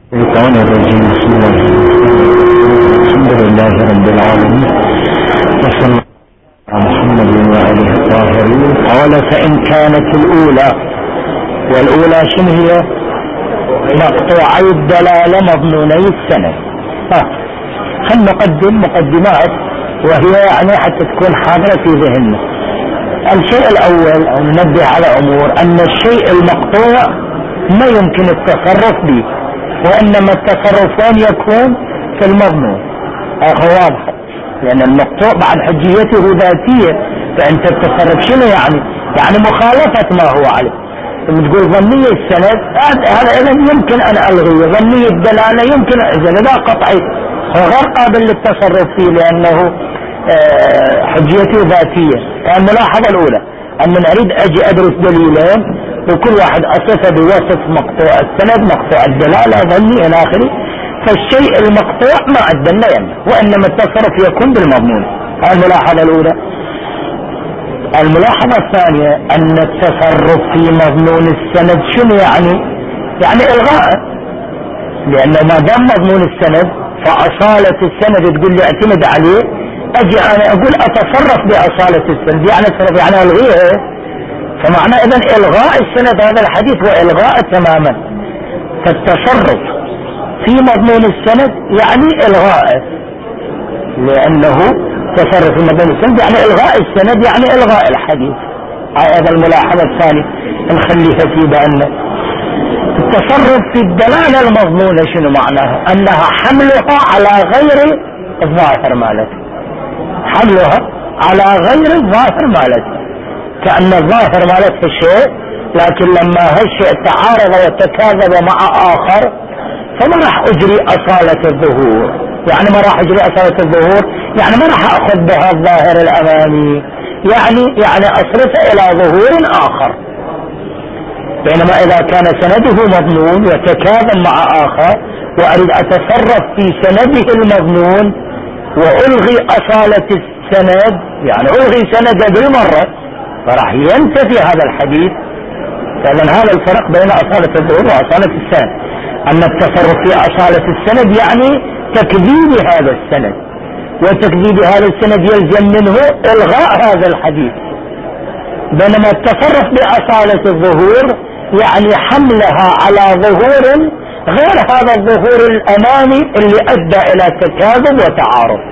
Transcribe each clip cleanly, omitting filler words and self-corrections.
الشيطان الرجيم. بسم الله الحمد لله رب العالمين وصلى الله على محمد وآله الطاهرين. قال فإن كانت الأولى، والأولى شنو هي؟ مقطوعي الدلالة مضموني السند. خلنا نقدم مقدمات وهي يعني حتى تكون حاضرة في ذهننا. الشيء الأول أو ننبه على أمور أن الشيء المقطوع ما يمكن التصرف به، وإنما التصرف وين يكون؟ في المضمون. واضح، لأن المقطوع بعد حجيته ذاتية، فأنت التصرف شنو يعني مخالفة ما هو عليه. ثم تقول ظني السند، هذا إذا يمكن أن ألغيه. ظني الدلالة يمكن إذا قطعي هو غير قابل للتصرف فيه لأنه حجيته ذاتية. الملاحظة الأولى أن أريد أجي أدرس دليلين وكل واحد أصفه بوصف مقطوع السند، مقطوع الدلالة، ظني إلى آخره. فالشيء المقطوع ما عدلنا وإنما التصرف يكون بالمضمون. الملاحظة الأولى. الملاحظة الثانية أن التصرف في مضمون السند شنو يعني إلغاء، لأنه ما دام مضمون السند فأصالة السند تقول لي اعتمد عليه، أجي أنا أقول أتصرف بأصالة السند، يعني أتصرف يعني ألغيه. فمعنى إذن إلغاء السند هذا الحديث وإلغاء تماما. فالتصرف في مضمون السند يعني إلغاءه، لأنه تصرف في مضمون السند يعني إلغاء السند يعني إلغاء الحديث. هذا الملاحظة الثانية نخليها في بالنا. التصرف في الدلالة المضمونة شنو معناها؟ أنها حملها على غير الظاهر مالته، حملها على غير الظاهر مالته، كأن الظاهر مالته شيء، لكن لما هالشيء تعارض وتكاذب مع آخر فما راح أجري أصالة الظهور. يعني ما راح أجري أصالة الظهور يعني ما راح أخذ بها الظاهر الأمامي، يعني أصرفه إلى ظهور آخر. بينما إذا كان سنده مضمون وتكاذب مع آخر وأريد أتصرف في سنده المضمون وألغي أصالة السند، يعني ألغي سنده بالمرة، فراح ينتفي هذا الحديث. فإذن هذا الفرق بين أصالة الظهور وأصالة السند. أن التصرف في أصالة السند يعني تكذيب هذا السند، وتكذيب هذا السند يلزم منه إلغاء هذا الحديث. بينما التصرف بأصالة الظهور يعني حملها على ظهور غير هذا الظهور الأمامي اللي أدى إلى تكاذب وتعارض.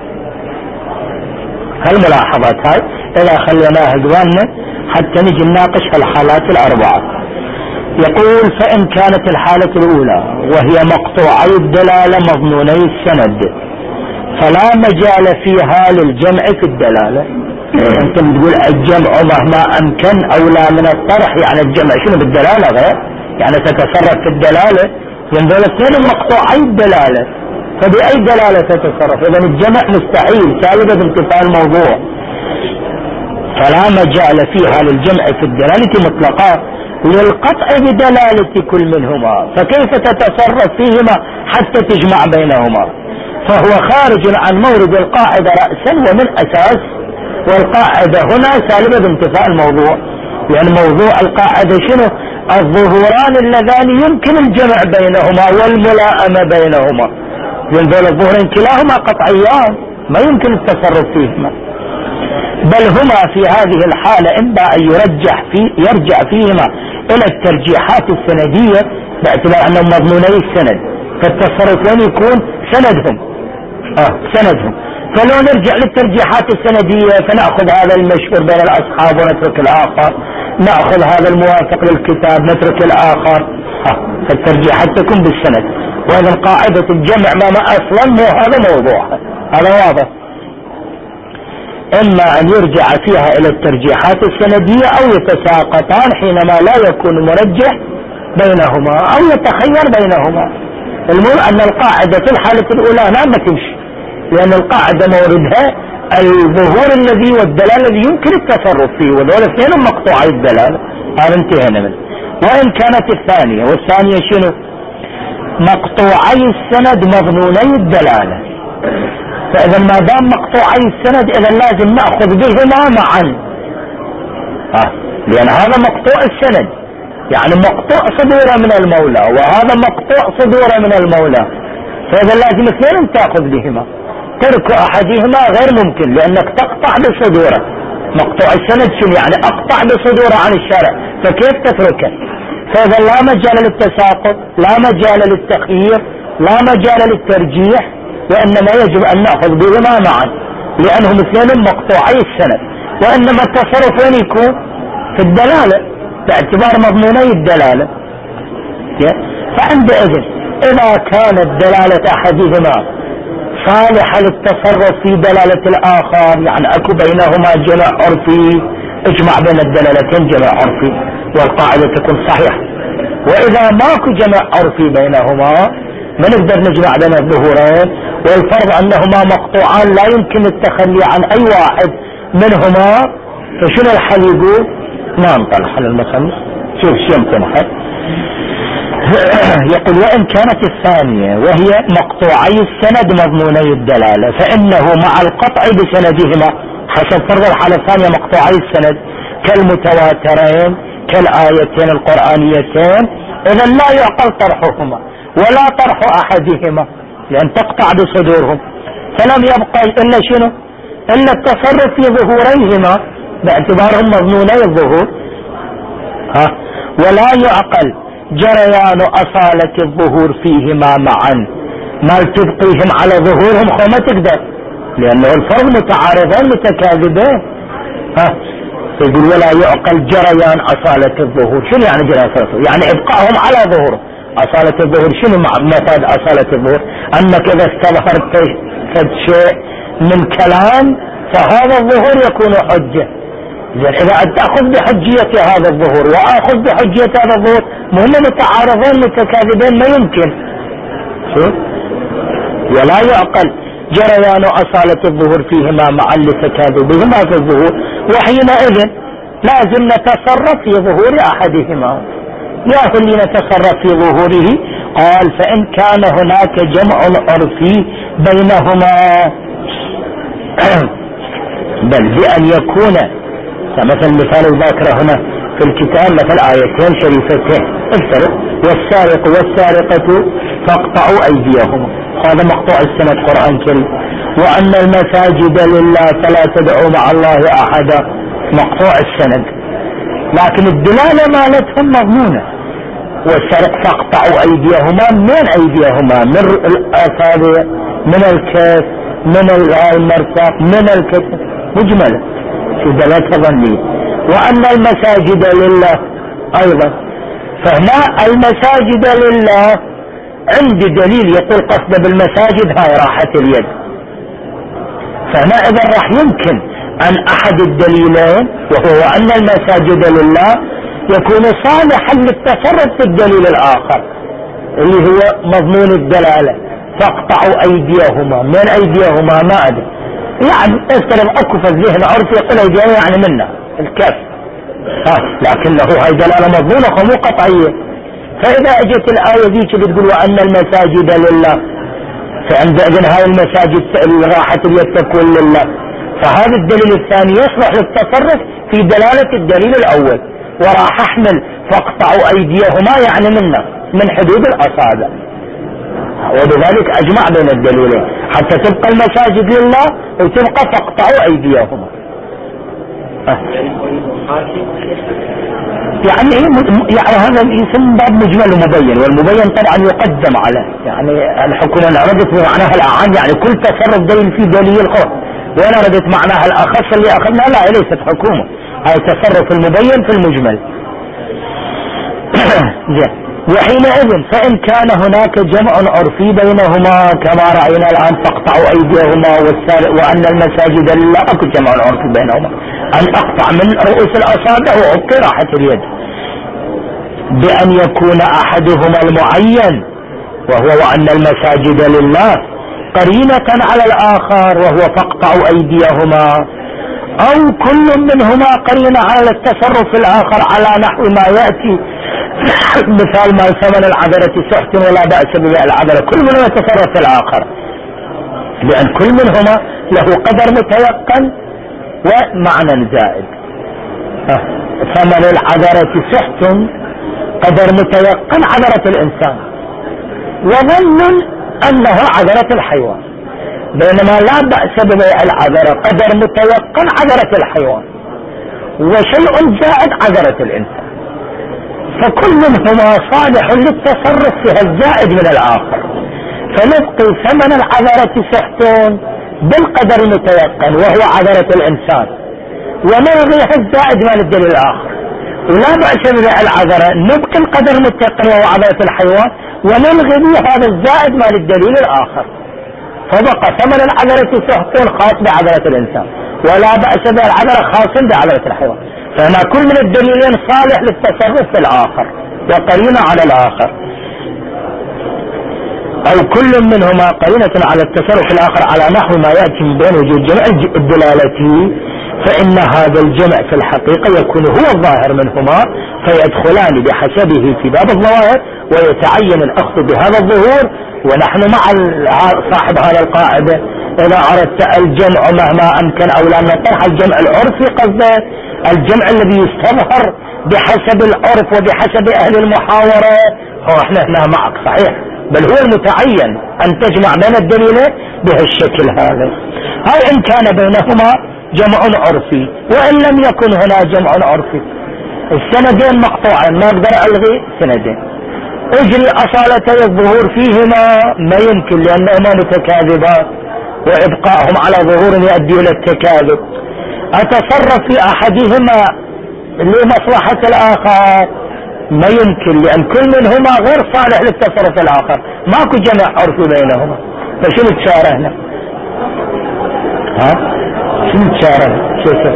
هالملاحظات هاي إذا خليناها جواننا حتى نجي نناقش الحالات الأربعة. يقول فإن كانت الحالة الأولى وهي مقطوعي الدلالة مضموني السند فلا مجال فيها للجمع في الدلالة. أنت تقول الجمع مهما أمكن أولى من الطرح، يعني الجمع شنو بالدلالة غير، يعني تتصرف في الدلالة، ينظر اثنين مقطوعي الدلالة، فبأي دلالة تتصرف؟ إذن الجمع مستحيل، سالبة بانتفاء الموضوع. فلا مجال فيها للجمع في الدلالة مطلقا للقطع بدلالة كل منهما، فكيف تتصرف فيهما حتى تجمع بينهما؟ فهو خارج عن مورد القاعدة رأسا ومن أساس، والقاعدة هنا سالبة بانتفاء الموضوع. يعني موضوع القاعدة شنو؟ الظهوران اللذان يمكن الجمع بينهما والملائمة بينهما، ينظر الظهرين كلاهما قطعيان ما يمكن التصرف فيهما، بل هما في هذه الحالة إما أن يرجع فيهما إلى الترجيحات السندية باعتبار أنهم مضموني السند، فالتصرف وين يكون؟ سندهم. فلو نرجع للترجيحات السندية فنأخذ هذا المشهور بين الأصحاب ونترك الآخر، نأخذ هذا الموافق للكتاب نترك الآخر. فالترجيحات تكون بالسند. وإذا قاعدة الجمع ما أصلا مو هذا موضوعها، هذا واضح. إما أن يرجع فيها إلى الترجيحات السندية أو يتساقطان حينما لا يكون مرجح بينهما أو يتخير بينهما. المهم أن القاعدة في الحالة الأولى ما تمشي، لأن القاعدة موردها الظهور الذي والدلالة الذي يمكن التصرف فيه، وذول اثنين مقطوعي الدلالة، هذا انتهينا منه. وإن كانت الثانية، والثانية شنو؟ مقطوعي السند مضموني الدلالة. فإذا ما دام مقطوعي السند إذا لازم نأخذ بهما معا، لأن هذا مقطوع السند يعني مقطوع صدوره من المولى وهذا مقطوع صدوره من المولى، فإذا لازم اثنين تأخذ بهما. ترك أحدهما غير ممكن لأنك تقطع بصدوره. مقطوع السند شنو يعني؟ أقطع بصدوره عن الشرع، فكيف تتركه؟ فإذا لا مجال للتساقط، لا مجال للتخيير، لا مجال للترجيح، وإنما يجب أن نأخذ بهما معا لأنهم اثنين مقطوعي السند. وإنما التصرف وين يكون؟ في الدلالة باعتبار مضموني الدلالة. فعندئذ إذا كانت دلالة أحدهما صالحة للتصرف في دلالة الآخر، يعني أكو بينهما جمع عرفي، اجمع بين الدلالتين جمع عرفي والقاعدة تكون صحيحة. وإذا ماكو جمع عرفي بينهما ما نقدر نجمع بين الظهورين، والفرض أنهما مقطوعان لا يمكن التخلي عن أي واحد منهما، فشنو الحل؟ يقول ما انطلع على المصنف. شوف شو يمكن حل. يقول وإن كانت الثانية وهي مقطوعي السند مضموني الدلالة فإنه مع القطع بسندهما حسب فرض الحالة الثانية مقطوعي السند كالمتواترين كالآيتين القرآنيتين، إذا لا يعقل طرحهما ولا طرح أحدهما لأن تقطع بصدورهم، فلم يبقى إلا شنو؟ إلا التصرف في ظهوريهما باعتبارهم مضموني الظهور. ولا يعقل جريان أصالة الظهور فيهما معا، ما تبقيهم على ظهورهم ما تقدر لأنه الفرض متعارضين متكاذبين. يقول ولا يعقل جريان أصالة الظهور. شنو يعني جريان أصالة الظهور؟ يعني إبقائهم على ظهور. أصالة الظهور شنو مفاد أصالة الظهور؟ أنك إذا استظهرت شيء من كلام فهذا الظهور يكون حجة. إذا تأخذ بحجية هذا الظهور وأخذ بحجية هذا الظهور مهم متعارضين متكاذبين ما يمكن. ولا يعقل جريان أصالة الظهور فيهما معا لتكاذبهما في الظهور، وحينئذ لازم نتصرف في ظهور أحدهما. يا اللي نتصرف في ظهوره؟ قال فإن كان هناك جمع عرفي بينهما بل بأن يكون مثل مثال الذاكرة هنا في الكتاب مثل آيتين شريفتين افترض والسارق والسارقة فاقطعوا أيديهما، هذا مقطوع السنة قرآن كريم. وأن المساجد لله فلا تدعوا مع الله أحدا، مقطوع السند، لكن الدلالة مالتهم مضمونة. والسارق فاقطعوا أيديهما، من أيديهما؟ من الأصابع، من الكف، من المرفق، من الكتف، مجملة في دلالة ظنية. وأن المساجد لله أيضا، فهنا المساجد لله عندي دليل يقول قصد بالمساجد هاي راحة اليد، فهنا إذا راح يمكن أن أحد الدليلين وهو أن المساجد لله يكون صالحا للتصرف في الدليل الآخر اللي هو مضمون الدلالة فاقطعوا أيديهما، من أيديهما ما أدري، يعني افترض أكو في الذهن عرفي يقول أيديهما يعني منه الكف، لكنه هاي دلالة مضمونة ومو قطعية. فإذا اجت الآية ذيك بتقول وأن المساجد لله، فعندئذ هاي المساجد راحة اليد تكون لله، فهذا الدليل الثاني يصلح للتصرف في دلالة الدليل الأول، وراح أحمل فاقطعوا أيديهما يعني منه من حدود الأصابع، وبذلك أجمع بين الدليلين حتى تبقى المساجد لله وتبقى فاقطعوا أيديهما. يعني هذا يسمى باب مجمل ومبين، والمبين طبعا يقدم على يعني الحكم. انا ردت بمعناها الاعم يعني كل تصرف دليل فيه دليل الخوف، وانا ردت معناها الاخص اللي اخذنا لا ليست حكومه، هاي تصرف المبين في المجمل. وحينئذ فإن كان هناك جمع عرفي بينهما كما رأينا الآن فاقطعوا أيديهما وأن المساجد لله أكو جمع عرفي بينهما أن أقطع من رؤوس الأصابع وأبقي راحة اليد، بأن يكون أحدهما المعين وهو وأن المساجد لله قرينة على الآخر وهو فاقطعوا أيديهما، أو كل منهما قرينة على التصرف الآخر على نحو ما يأتي مثال ما ثمن العذرة سحت ولا بأس ببيع العذرة، كل منهما يتصرف في الآخر لأن كل منهما له قدر متيقن ومعنى زائد. ثمن العذرة سحت قدر متيقن عذرة الإنسان، وظن أنها عذرة الحيوان، بينما لا بأس ببيع العذرة قدر متيقن عذرة الحيوان، وشيء زائد عذرة الإنسان، فكل منهما صالح للتصرف فيها الزائد من الآخر، فنبقي ثمن العذرة سحتين بالقدر المتيقن وهو عذرة الإنسان، ونلغيها الزائد مال الدليل الآخر، ولا بأس ببيع العذرة نبقي القدر المتيقن وهو عذرة الحيوان ونلغي هذا الزائد مال الدليل الآخر، فبقى ثمن العذرة سحتين خاص بعذرة الإنسان، ولا بأس ببيع العذرة خاص بعذرة الحيوان، فهنا كل من الدليلين صالح للتصرف في الآخر وقرينة على الآخر، أو كل منهما قرينة على التصرف في الآخر على نحو ما يأتي من بين وجود جمع الدلالة، فإن هذا الجمع في الحقيقة يكون هو الظاهر منهما، فيدخلان بحسبه في باب الظواهر، ويتعين الأخذ بهذا الظهور. ونحن مع صاحب هذا القاعدة، إذا أردت الجمع مهما أمكن أو لا نطرح الجمع العرفي، قصده الجمع الذي يستظهر بحسب العرف وبحسب أهل المحاورة، هو احنا هنا معك صحيح، بل هو المتعين أن تجمع بين الدليلين بهالشكل هذا، أو إن كان بينهما جمع عرفي، وإن لم يكن هنا جمع عرفي، السندين مقطوعين ما أقدر ألغي سندين، أجري أصالتي الظهور فيهما ما يمكن لأنهما متكاذبات، وإبقائهم على ظهور يؤدي إلى التكاذب، أتصرف في أحدهما لمصلحة الآخر ما يمكن، لأن كل منهما غير صالح للتصرف الآخر، ماكو جمع عرفي بينهما، فشنو تشاره هنا؟ شنو تشاره؟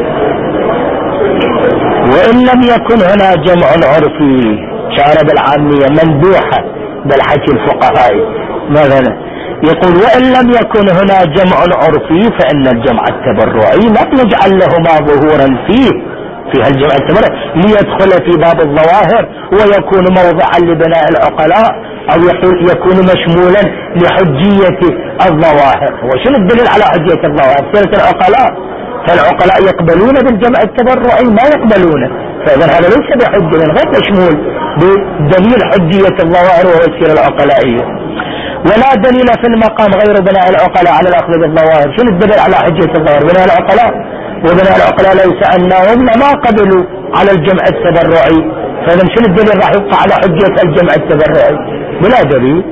وإن لم يكن هنا جمع عرفي، شاره بالعامية مندوحة بالحكي الفقهائي مثلا، يقول وإن لم يكن هنا جمع عرفي فإن الجمع التبرعي لا نجعل لهما ظهورا فيه الجمع التبرعي ليدخل في باب الظواهر ويكون موضعا لبناء العقلاء، أو يكون مشمولا لحجية الظواهر. وشنو الدليل على حجية الظواهر؟ سيرة العقلاء، فالعقلاء يقبلون بالجمع التبرعي ما يقبلونه، فإذا هذا ليس بحجة غير مشمول بدليل حجية الظواهر وهو السيرة العقلائية. ولا دليل في المقام غير بناء العقلاء على الأخذ بالظواهر. شنو الدليل على حجية الظواهر؟ بناء العقلاء، وبناء العقلاء ليس أنهم ما قبلوا على الجمع التبرعي، فإذا شنو الدليل راح يبقى على حجية الجمع التبرعي؟ بلا دليل.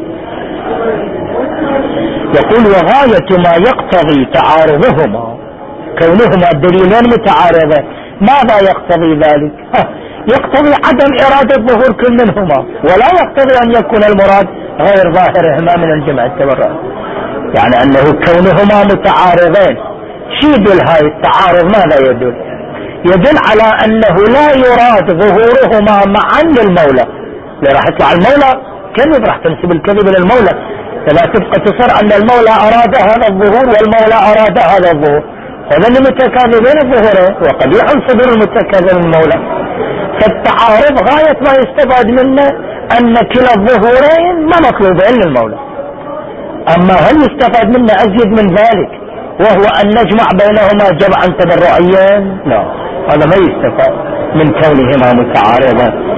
يقول وغاية ما يقتضي تعارضهما كونهما الدليلين متعارضين، ماذا يقتضي ذلك؟ يقتضي عدم إرادة ظهور كل منهما، ولا يقتضي أن يكون المراد غير ظاهرهما من الجمع التبرعي، يعني أنه كونهما متعارضين شي يدل هاي التعارض؟ ماذا يدل؟ يدل على أنه لا يراد ظهورهما معا للمولى، اللي راح يطلع المولى كذب راح تنسب الكذب للمولى، فلا تبقى تصر أن المولى أراد هذا الظهور والمولى أراد هذا الظهور، هذا متكاذبين الظهورين، وقد يحل صدور المتكاذب المولى. فالتعارض غاية ما يستفاد منه أن كلا الظهورين ما مطلوبين للمولى. أما هل يستفاد منه أزيد من ذلك وهو أن نجمع بينهما جمعا تبرعيا؟ لا، هذا ما يستفاد من كونهما متعارضين.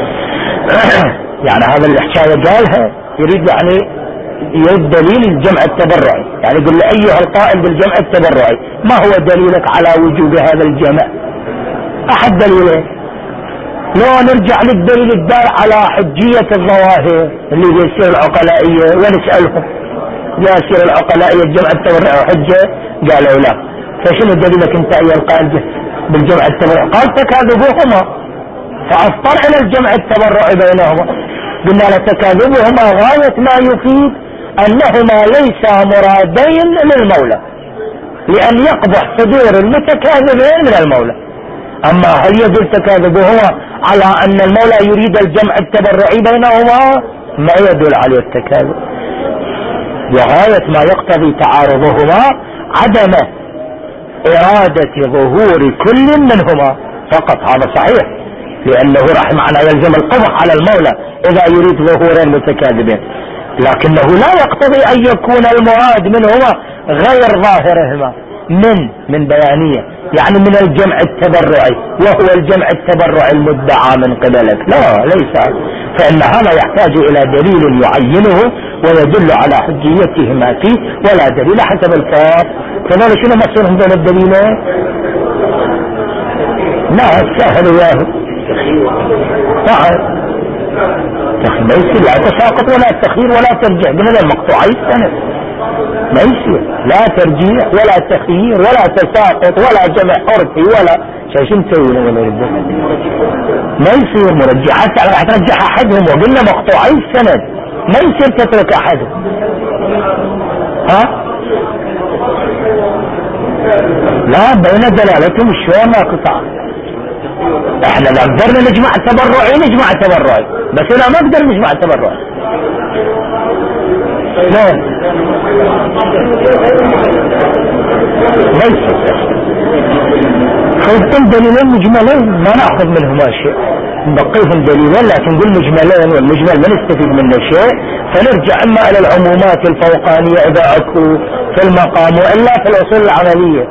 يعني هذا الحكاية قالها يريد يعني يريد دليل الجمع التبرعي، يعني يقول لي أيها القائل بالجمع التبرعي ما هو دليلك على وجوب هذا الجمع؟ أحد دليلين، لو نرجع للدليل الدال على حجية الظواهر اللي هي السيرة العقلائية ونسألهم يا سيرة العقلائية الجمع التبرعي حجة؟ قالوا لا. فشنو دليلك انت أيها القائل بالجمع التبرعي؟ قال تكاذبهما، فأفطر إلى الجمع التبرعي بينهما. قلنا لتكاذبهما غاية ما يفيد أنهما ليس مرادين للمولى، لأن يقبح صدور المتكاذبين من المولى. أما هل يدل تكاذبهما على أن المولى يريد الجمع التبرعي بينهما؟ ما يدل عليه التكاذب. وغاية ما يقتضي تعارضهما عدم إرادة ظهور كل منهما فقط، هذا صحيح، لأنه راح معنا يلزم القبح على المولى إذا يريد ظهورين متكاذبين، لكنه لا يقتضي أن يكون المراد منهما غير ظاهرهما، من بيانية، يعني من الجمع التبرعي، وهو الجمع التبرعي المدعى من قبلك. لا، ليس، فإن هذا يحتاج إلى دليل يعينه ويدل على حجيته ما فيه، ولا دليل حسب الكاف. فلذلك شنو مصيرهم بين الدليلين؟ لا سهل وياه ما يصير لا تساقط ولا تخيير ولا ترجيع، قلنا المقطوعي السند ما يصير لا ترجيع ولا تخيير ولا تساقط ولا جمع عرفي ولا شو نسوي ما يصير مرجع، حتى راح ترجع احدهم، وقلنا مقطوعي السند ما يصير تترك احدهم. ها لا بين دلالتهم شلون ما قطع. احنا لا قدرنا نجمع تبرعي بس لا ما قدر نجمع تبرعي. لا ليس خلطين دليلين مجملين ما نأخذ منهما شيء، نبقيهم دليلين لكن نقول مجملين، والمجمل ما نستفيد منه شيء، فنرجع اما الى العمومات الفوقانية اذا اكو في المقام، والا في الاصول العملية.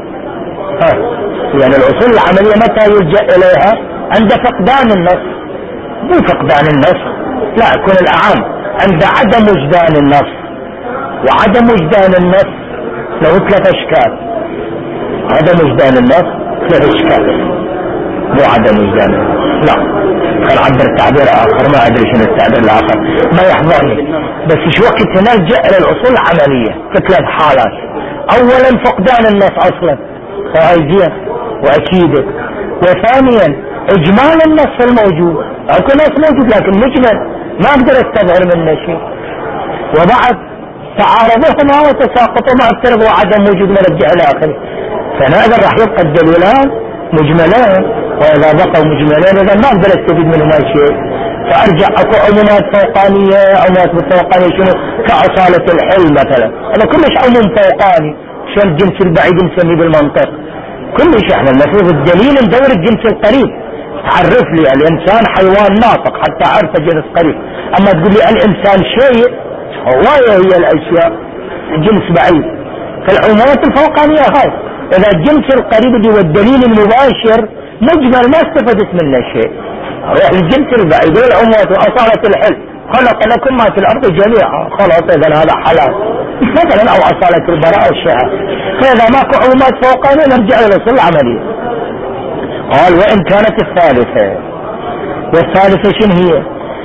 يعني الاصول العملية متى يلجأ اليها؟ عند فقدان النص، مو فقدان النص، لا، يكون الاعم عند عدم وجدان النص، وعدم وجدان النص له 3 اشكال. عدم وجدان النص 3 اشكال، مو عدم وجدان النص. لا خل عبر تعبير اخر، ما ادري شنو التعبير الاخر ما يحضرني، بس شو وقت نرجع الى الاصول العملية في 3 حالات. اولا فقدان النص اصلا، وهي زين واكيدة. وثانيا اجمال النص الموجود، اكو نص موجود لكن مجمل ما اقدر استظهر منه شيء. وبعد تعارضهما وتساقطهما افترض وعدم وجود مرجع الى اخره، فنقدر راح يبقى الدليلان مجملين، واذا بقوا مجملين اذا ما اقدر استفيد منهما شيء، فارجع اكو عمومات فوقانية. عمومات فوقانية شنو؟ كاصالة الحل مثلا، هذا كلش عموم فوقاني، شو الجنس البعيد نسميه بالمنطق كلش. احنا المفروض الدليل ندور الجنس القريب، تعرف لي الانسان حيوان ناطق حتى اعرف جنس قريب، اما تقول لي الانسان شيء، هواية هي الاشياء جنس بعيد. فالعمومات الفوقانية هاي، اذا الجنس القريب اللي هو الدليل المباشر مجمل ما استفدت منه شيء، روح للجنس البعيد والعمومات واصالة الحل، خلق لكم ما في الارض جميعا، خلاص اذا هذا حلال مثلا، او اصالة البراء والشهادة. فاذا ماكو عمومات فوقانية نرجع للاصول العملية. قال وان كانت الثالثة، والثالثة شنو هي؟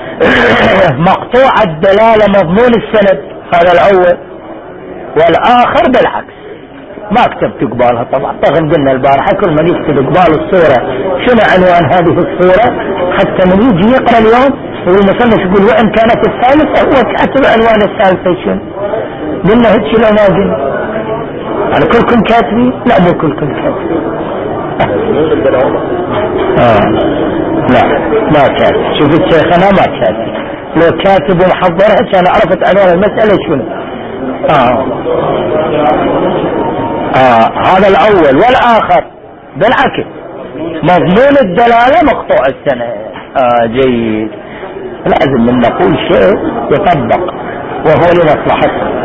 مقطوع الدلالة مضمون السند، هذا الاول، والاخر بالعكس. ما كتبت قبالها طبعا، رغم قلنا البارحة كل ما يكتب قبال الصورة شنو عنوان هذه الصورة، حتى من يجي يقرأ اليوم والمصنف يقول وان كانت الثالثة، هو كاتب عنوان الثالثة شنو؟ قلنا هيك لو ما قلنا يعني كلكم كاتبين؟ لا مو كلكم كاتبين. لا ما كاتب، شوف الشيخ انا ما كاتب، لو كاتب ومحضرها كان عرفت عنوان المسألة شنو. هذا الاول. والاخر بالعكس مضمون الدلالة مقطوع السنة. جيد، لازم من نقول شيء يطبق وهو لمصلحته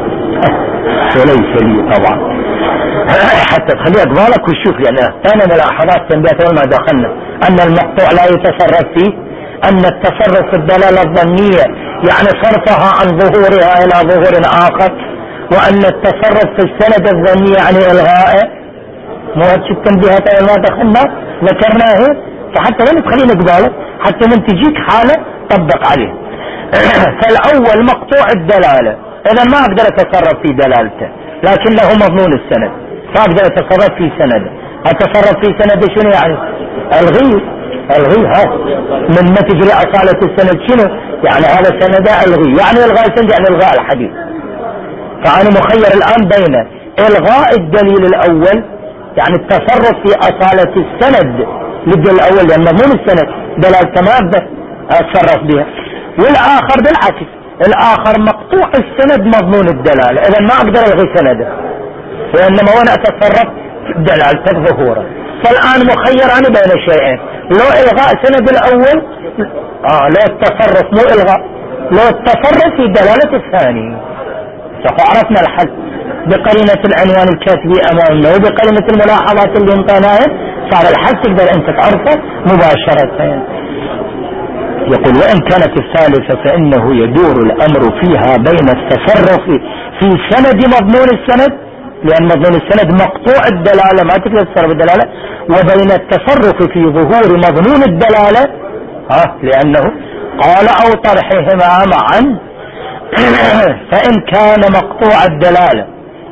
وليس لي طبعا، حتى تخليها قبالك وشوف. يعني ثاني ملاحظات تنبيهات اول ما دخلنا ان المقطوع لا يتصرف فيه، ان التصرف في الدلالة الظنية يعني صرفها عن ظهورها الى ظهور اخر، وان التصرف في السند الظني يعني الغائه. مو هيك التنبيهات اول ما دخلنا ذكرناها، فحتى لا تخلينا قبالك حتى من تجيك حالة طبق عليه. فالاول مقطوع الدلالة، اذا ما اقدر اتصرف في دلالته لكنه مضمون السند، فاقدر اتصرف في سنده. اتصرف في سنده شنو يعني؟ الغي هذا من ما تجري اصالة السند شنو يعني؟ هذا سند الغي، يعني الغاء السند يعني الغاء الحديث. فانا مخير الان بين الغاء الدليل الاول، يعني التصرف في اصالة السند للدليل الاول لان مضمون السند دلالته ما اقدر اتصرف بها، والاخر بالعكس، الاخر مقطوع السند مضمون الدلالة، اذا ما اقدر الغي سنده، وانما وانا اتصرف دلالته ظهورا. فالان مخير انا بين شيئين، لو الغاء سند الاول، لو التصرف مو الغاء، لو التصرف في دلالة الثاني. عرفنا الحل. بقرينة العنوان الكاتبي امامنا وبقرينة الملاحظات اللي انطيناها صار الحد تقدر انت تعرفه مباشرة. يقول وان كانت الثالثة فانه يدور الامر فيها بين التصرف في سند مضمون السند، لان مضمون السند مقطوع الدلالة ما تقدر تصرف الدلالة، وبين التصرف في ظهور مضمون الدلالة لانه قال او طرحهما معا. فان كان مقطوع الدلالة،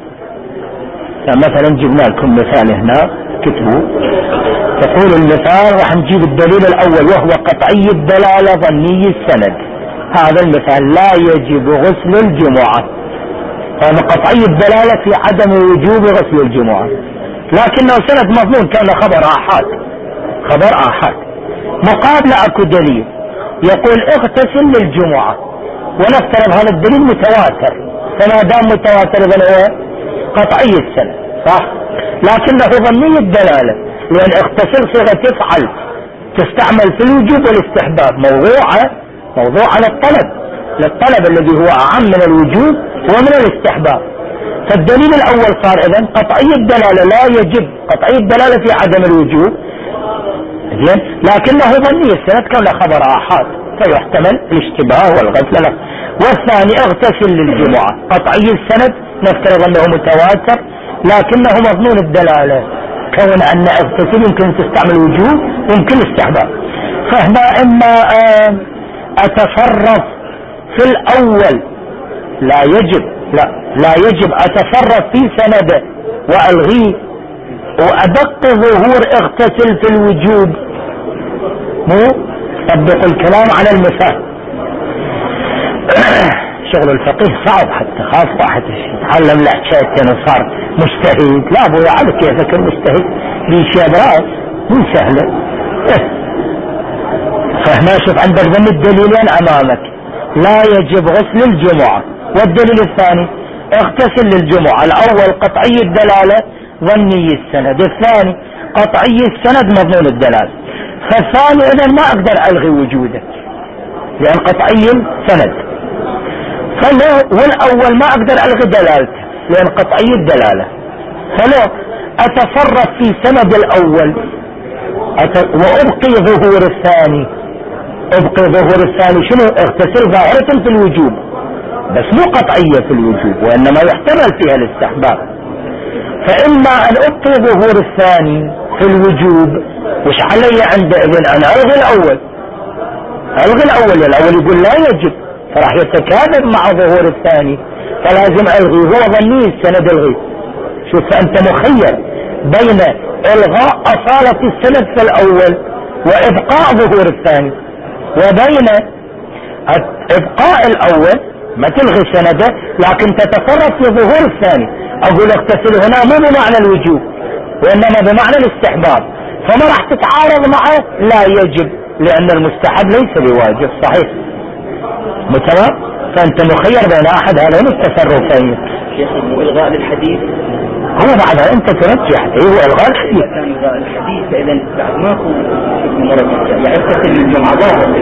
مثلا جبنا لكم مثال هنا كتبوا، تقول المثال راح نجيب الدليل الاول وهو قطعي الدلالة ظني السند. هذا المثال لا يجب غسل الجمعة، هذا قطعي الدلالة في عدم وجوب غسل الجمعة، لكنه سند مضمون كان خبر آحاد، خبر آحاد مقابل اكو دليل يقول اغتسل للجمعة، ونفترض هذا الدليل متواتر، فما دام متواتر اذا هو قطعي السند صح، لكنه ظني الدلالة، لان اغتسل صيغة تفعل تستعمل في الوجوب والاستحباب، موضوع على للطلب الذي هو اعم من الوجوب ومن الاستحباب. فالدليل الاول صار اذن قطعي الدلالة لا يجب، قطعي الدلالة في عدم الوجوب زين، لكنه ظني السند كان خبر آحاد فيحتمل الاشتباه والغسل له. والثاني اغتسل للجمعة، قطعي السند نفترض انه متواتر لكنه مضمون الدلالة، كون ان اغتسل يمكن تستعمل وجوب ويمكن استحباب. فهنا اما اتصرف في الاول لا يجب اتصرف في سنده والغيه وادق ظهور اغتسل في الوجوب، مو طبق الكلام على المثال. شغل الفقيه صعب، حتى خاف واحد يتعلم الحكايتين وصار مجتهد، لا ابويا على كيفك المجتهد بيشيب راس مو سهله. فهنا شوف عندك ضمن الدليلين امامك، لا يجب غسل الجمعة، والدليل الثاني اغتسل للجمعة. الاول قطعي الدلالة ظني السند، الثاني قطعي السند مضمون الدلالة. فالثاني اذا ما اقدر الغي وجوده لان قطعي السند، والاول ما اقدر الغي دلالته لان قطعي الدلالة. فلو اتصرف في سند الاول وابقي ظهور الثاني، ابقي ظهور الثاني شنو؟ اغتسل ظاهرة في الوجوب بس مو قطعية في الوجوب وانما يحتمل فيها الاستحباب. فاما ان ابقي ظهور الثاني في الوجوب، وش علي عندئذ ان الغي الاول، الاول يقول لا يجب فراح يتكاذب مع ظهور الثاني، فلازم الغي، هو ظني السند الغي. شوف فانت مخير بين الغاء اصالة السند في الاول وابقاء ظهور الثاني، وبين ابقاء الاول ما تلغي سنده لكن تتصرف في ظهور الثاني. اقول اغتسل هنا مو بمعنى الوجوب وانما بمعنى الاستحباب، فما راح تتعارض معه لا يجب لان المستحب ليس بواجب صحيح متواب. فانت مخير بين احد هذين التصرفين. شيخ الغاء للحديث هو بعدها انت ترجح هو الغاء الحديث، كان الغاء الحديث فاذا بعد ماكو مرة يعني اغتسل للجمعة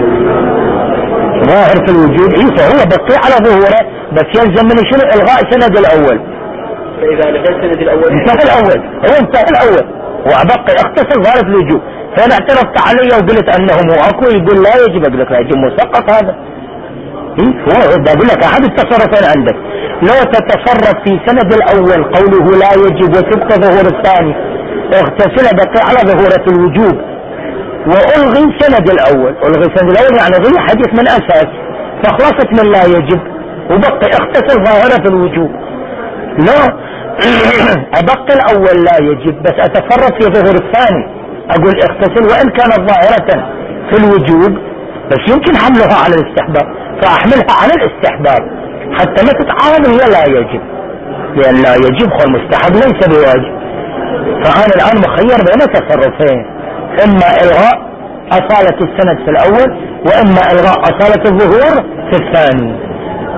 ظاهر في الوجود فهو بقي على ظهوره، بس يلزم من شنو؟ الغاء سند الاول. فاذا لغى السند الاول انتهى الاول وابقي اغتسل ظاهر في الوجود، فانا اعترفت علي وقلت انه مو اكو يقول لا يجب، اقول لك لا يجب مسقط هذا. هو بقول لك احد التصرفين عندك، لو تتصرف في سند الاول قوله لا يجب وتبقى ظهور الثاني، اغتسل بقي على ظهورة الوجوب والغي سند الاول، يعني غي حديث من اساس فخلصت من لا يجب وبقي اغتسل ظاهرة الوجوب. لا ابقي الاول لا يجب بس اتصرف في ظهور الثاني، اقول اغتسل وان كانت ظاهرة في الوجوب بس يمكن حملها على الاستحباب، فاحملها على الاستحباب حتى ما تتعارض هي لا يجب، لان لا يجب هو المستحب ليس بواجب. فانا الان مخير بين تصرفين، اما الغاء اصالة السند في الاول واما الغاء اصالة الظهور في الثاني.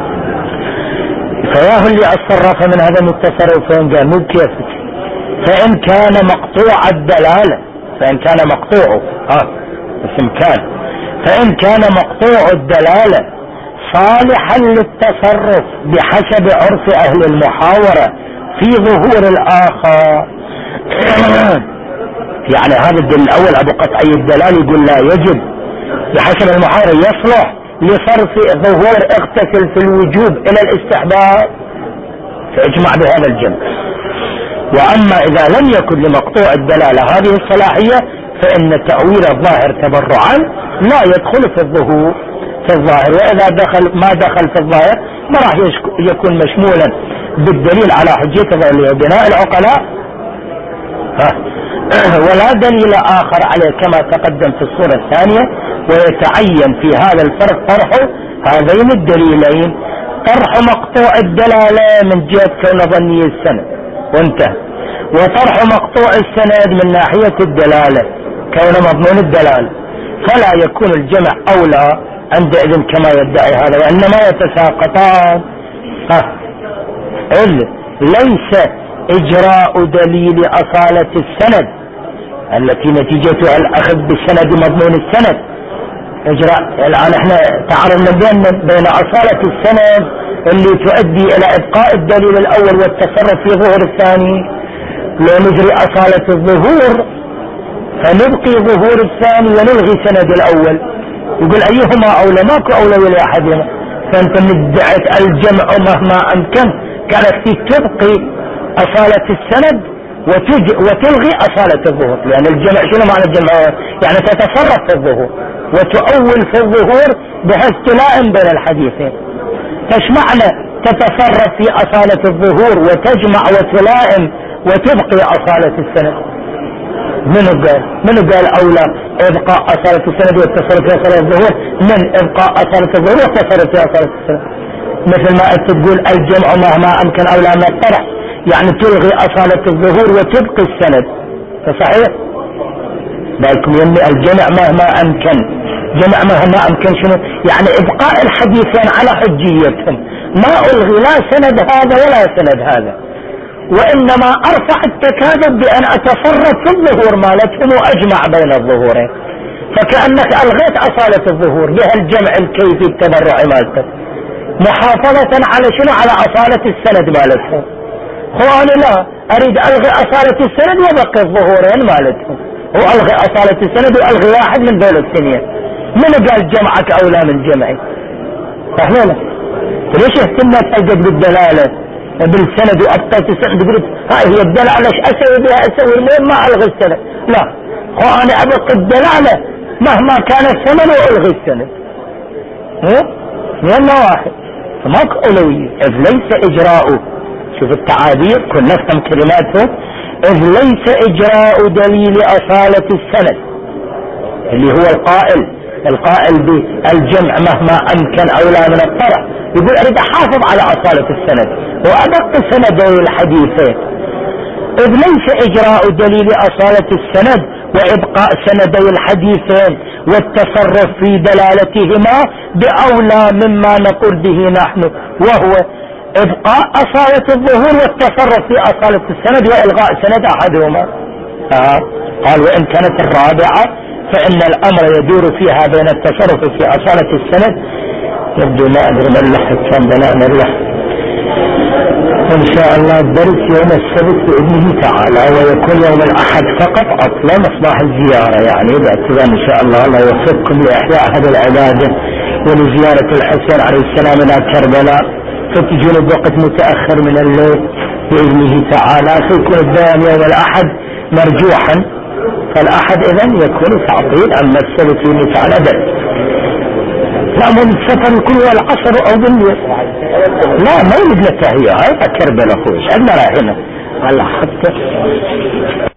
فياه اللي اتصرف من هذا التصرفين قال مو بكيفك. فان كان مقطوع الدلالة، فان كان مقطوعه اسم كان، فان كان مقطوع الدلالة صالحا للتصرف بحسب عرف اهل المحاورة في ظهور الآخر. يعني هذا الدليل الأول أبو قطعي الدلال يقول لا يجب بحسب المحاري يصلح لصرف ظهور اغتسل في الوجوب إلى الاستحباب، فاجمع بهذا الجمع. وأما إذا لم يكن لمقطوع الدلالة هذه الصلاحية فإن تأويل الظاهر تبرعا لا يدخل في الظهور في الظاهر، وإذا ما دخل في الظاهر ما راح يكون مشمولا بالدليل على حجية بناء العقلاء. ولا دليل آخر عليه كما تقدم في الصورة الثانية. ويتعين في هذا الفرق طرح هذين الدليلين، طرح مقطوع الدلالة من جهة كون ظني السند وانتهى، وطرح مقطوع السند من ناحية الدلالة كون مضمون الدلالة، فلا يكون الجمع أولى عندئذ كما يدعي هذا، وإنما يتساقطان. ليس إجراء دليل أصالة السند التي نتيجتها الأخذ بالسند مضمون السند إجراء. الآن احنا تعرضنا بين أصالة السند اللي تؤدي إلى إبقاء الدليل الأول والتصرف في ظهور الثاني، لو نجري أصالة الظهور فنبقي ظهور الثاني ونلغي سند الأول. يقول أيهما أولى؟ ماكو أولوية لأحدهما. فأنت مدعت الجمع مهما أمكن كانت فيك تبقي أصالة السند وتلغي أصالة الظهور، لأن الجمع شنو معنى الجمع؟ يعني تتصرف في الظهور وتؤول في الظهور بحيث تلائم بين الحديثين. ايش معنى تتصرف في أصالة الظهور وتجمع وتلائم وتبقي أصالة السند؟ منو قال أولى إبقاء أصالة السند والتصرف في أصالة الظهور من إبقاء أصالة الظهور والتصرف في أصالة السند؟ مثل ما أنت تقول الجمع مهما أمكن أولى من الطرح، يعني تلغي أصالة الظهور وتبقي السند، فصحيح؟ بالكم يمي الجمع مهما أمكن، جمع مهما أمكن شنو؟ يعني إبقاء الحديثين على حجيتهم، ما ألغي لا سند هذا ولا سند هذا، وإنما أرفع التكاذب بأن أتصرف في الظهور مالتهم وأجمع بين الظهورين، فكأنك ألغيت أصالة الظهور بها الجمع الكيفي التبرعي مالتك، محافظة على شنو؟ على أصالة السند مالتهم. هو أنا لا أريد ألغي أصالة السند وبقي الظهورين مالتهم، هو ألغي أصالة السند وألغي واحد من دول الثانية. من قال جمعك أولى من جمعي؟ صحيح؟ ليش اهتمت أجد بالدلالة بالسند وأبقيت السند؟ قلت هاي هي الدلالة ايش أسوي بها؟ أسوي المهم ما ألغي السند. لا، هو أنا أبقي الدلالة مهما كان الثمن وألغي السند. من واحد فماك أولوية، إذ ليس إجراؤه، شوف التعابير كن نفهم كلماته، إذ ليس إجراء دليل أصالة السند اللي هو القائل بالجمع مهما أمكن أولى من الطرح، يقول أريد أحافظ على أصالة السند وأبقي سندي الحديثين. إذ ليس إجراء دليل أصالة السند وإبقاء سندي الحديثين والتصرف في دلالتهما بأولى مما نقول به نحن، وهو إبقاء أصالة الظهور والتصرف في أصالة السند وإلغاء سند أحدهما. قال وإن كانت الرابعة فإن الأمر يدور فيها بين التصرف في أصالة السند. يبدو ما أدري من اللحظة كان بناء اللحظة. إن شاء الله الدرس يوم السبت بإذنه تعالى، ويكون يوم الأحد فقط عطلة مصباح الزيارة، يعني باعتبار إن شاء الله الله يوفقكم لإحياء هذه العبادة ولزيارة الحسين عليه السلام إلى كربلاء، فتجون بوقت متأخر من الليل بإذنه تعالى، فيكون الدوام يوم الأحد مرجوحا، فالأحد إذن يكون تعطيل، أما السبت بإذنه تعالى درس. لا مو السفر يكون العصر أو بالليل، لا ما يريد للتهيئة، هاي كربلاء أخوش عندنا رايحين على حتى